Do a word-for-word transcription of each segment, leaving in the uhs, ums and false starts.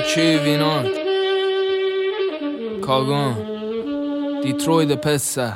کی ویناند کاگان دیتروید پسه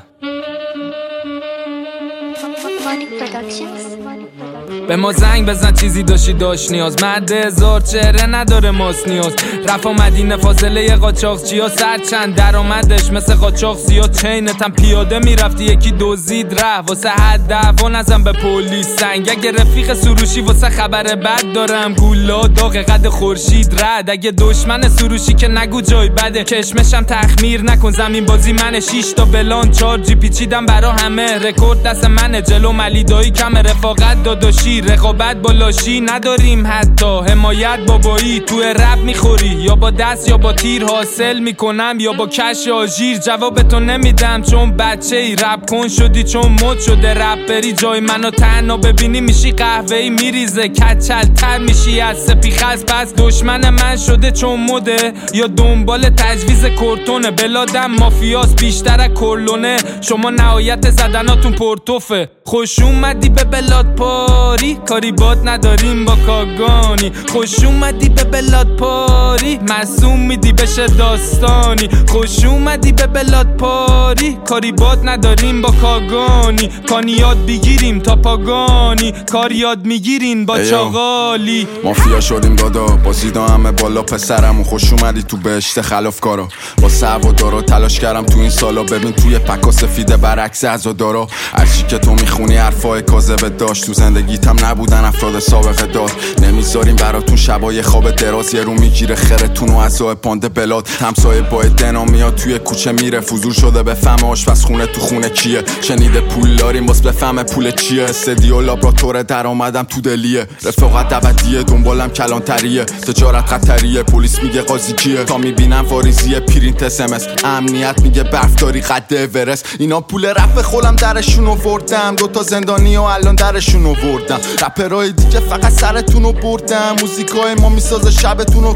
به ما زنگ بزن چیزی داشتی داشت نیاز مرد هزار چهره نداره ماست نیاز رفا مدینه فاصله قاچاق چیا سر چند درآمدش مثل قاچاق زیاد چینتم پیاده میرفتی یکی دزدید ره واسه حد دعوا نزن به پلیس سنگ اگه رفیق سروشی واسه خبر بد دارم گولا داغ قد خورشید رد اگه دشمن سروشی که نگو جای بده کشمشم تخمیر نکن زمین بازی منه شیش تا بلان چار جی پیچیدم برا همه رکورد دست منه جلو ملیدایی کم رفاقت داداشی رقابت با لاشی نداریم حتی حمایت بابایی تو رپ میخوری یا با دست یا با تیر حاصل میکنم یا با کش آژیر جواب تو نمیدم چون بچه ای رپ کن شدی چون مد شده رپ بری جای منو تنها ببینی میشی قهوه‌ای میریزه کچل تر میشی از سپیخ از پس دشمن من شده چون مده یا دنبال تجویز کورتونه بلادم مافیاس بیشتر از کرلونه شما نهایت زدناتون پرتوفه خوش اومدی به بلاد پاری کاری باد نداریم با کاگانی خوش اومدی به بلاد پاری معصوم میدی بشه داستانی خوش اومدی به بلاد پاری کاری باد نداریم با کاگانی کانی یاد بگیریم تا پاگانی کار یاد میگیرین با چاغالی مافیا شدیم دادا بازیدا همه بالا پسرمون خوش اومدی تو بهشت خلافکارا با سو و دارا تلاش کردم تو این سالا ببین توی پکا سفیده برعکس عزادارا هرچی که تو میخونی حرفای کاذب داشت تو زندگیتم نبودن افراد سابقه دار نمیذاریم براتون شبای خواب دراز یه رو میگیره خرتون و عزای پانده بلاد همسایه با دنا میاد توی کوچه میره فضول شده به فهم آشپز خونه تو خونه کیه شنیده پول داریم باز بفهم پول چیه استدیو لابراتوار درآمدم تو دلیه رفاقت ابدیه دنبالم کلانتریه تجارت خطریه پلیس میگه قاضی کیه تا میبینم واریزیه پرینت اس ام اس امنیت میگه برفداری قد اورست اینا پول رفع خولم درشون آوردم دو تا زندانی و الان درشون آوردم رپرای دیگه فقط سرتونو بردم موزیکای ما میسازه شبتونو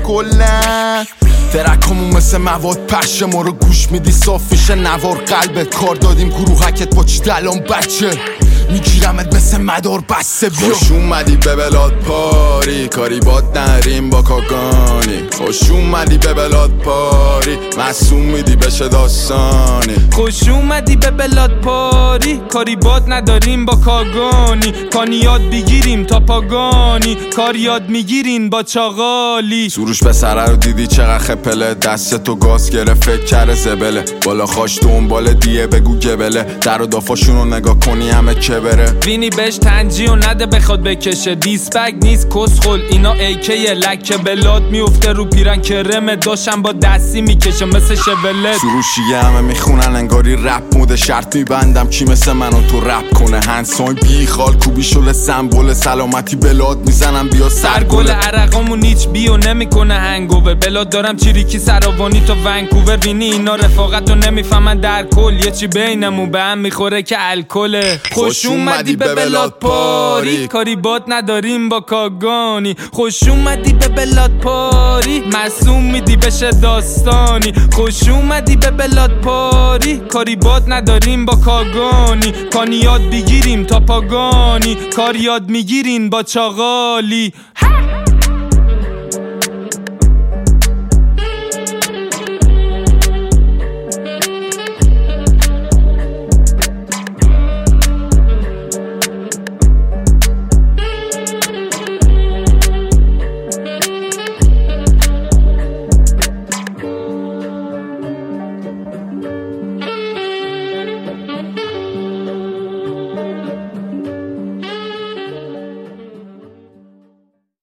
کلن ترکمون مثل مواد پخش ما رو گوش میدی صاف میشه نوار قلبت کار دادیم گروهکت با چی دلان بچه میگیرمت مثل مدار بسته بیا خوش اومدی به بلاد پاری کاری باد نریم با کاگانی خوش اومدی به بلاد پاری معصوم میدی بشه داستانی خوش اومدی به بلاد پاری کاری باد نداریم با کاگانی کانی یاد بگیریم تا پاگانی کار یاد میگیرین با چاغالی سروش به سره رو دیدی چقدر خپله دست تو گاز گره فکر کره زبله بالا خاش دنبال دیه بگو گبله در و دافاشونو نگاه کنی همه که بره وینی بهش تنجی و نده بخواد بکشه دیسپک نیست کسخل اینا ایکه لکه بلاد میفته رو پیرن کرمه داشتم با دستی میکشه مثل شبلت سروشی همه میخونن انگاری رپ موده شرط میبندم کی مثل منو تو رپ کنه هنسان بی خال کوبی شل سمبل سلامتی بلاد میزنم بیا سرگل عرقامون هیچ بیو نمیکنه هنگوور بلاد دارم چیریکی سراوانی تا ونکوور وینی اینا رفاقتو نمیفهمن در کل یه چی بینمون به هم میخوره که الکله خوش اومدی به بلاد پاری کاری باد نداریم با کاگانی خوش اومدی به بلاد پاری معصوم میدی بشه داستانی خوش اومدی به بلاد پاری کاری باد نداریم با کاگانی کانی یاد بگیریم تا پاگانی کار یاد میگیرین با چاغالی